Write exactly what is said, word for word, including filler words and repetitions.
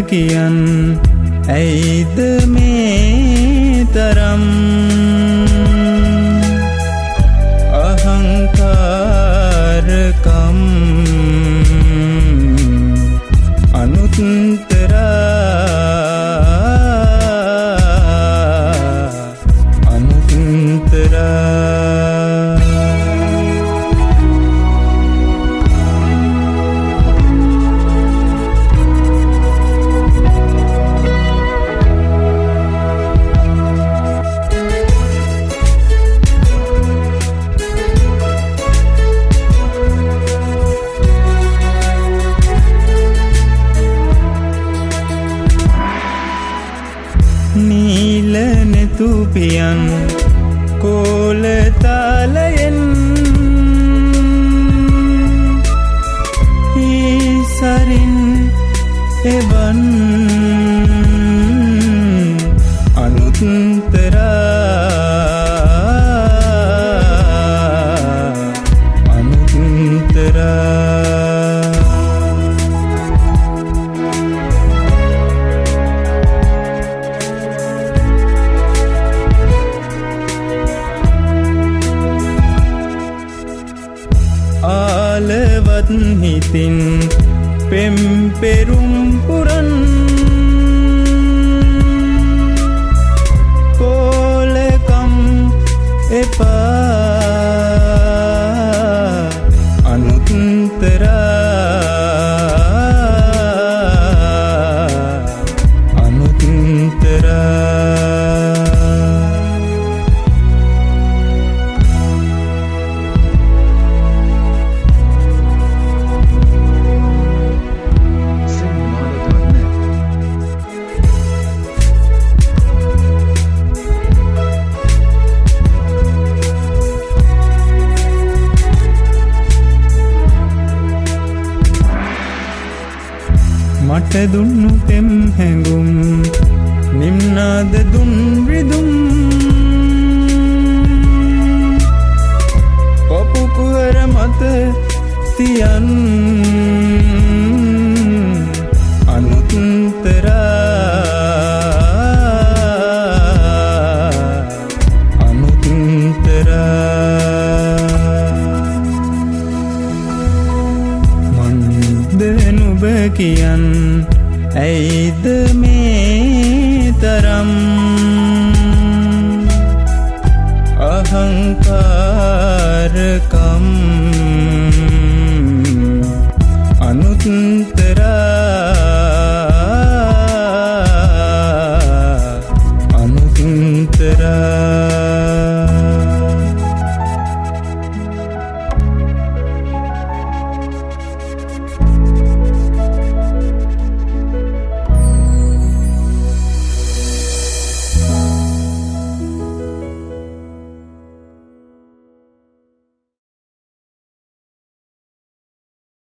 කියන් ඇයිද මේ තරම් අහංකාරකම් අනුත්තරා නීලනෙතුපියන් කෝලතාලයෙන් ඊසරින් එවන් අනුත්තරා අනුත්තරා ආලවත් හිතින් පෙම් පෙරුම් පුරන් කෝලකම් එපා අනුත්තරා අනුත්තරා මට දුන්නු තෙම් හැඟුම් නිම්නාද දුන් රිදුම් පොපු කුහර මත තියන් අනුත්තරා අනුත්තරා මන්ද නුඹ කියන් ඇයිද මේ තරම් අහංකාරකම්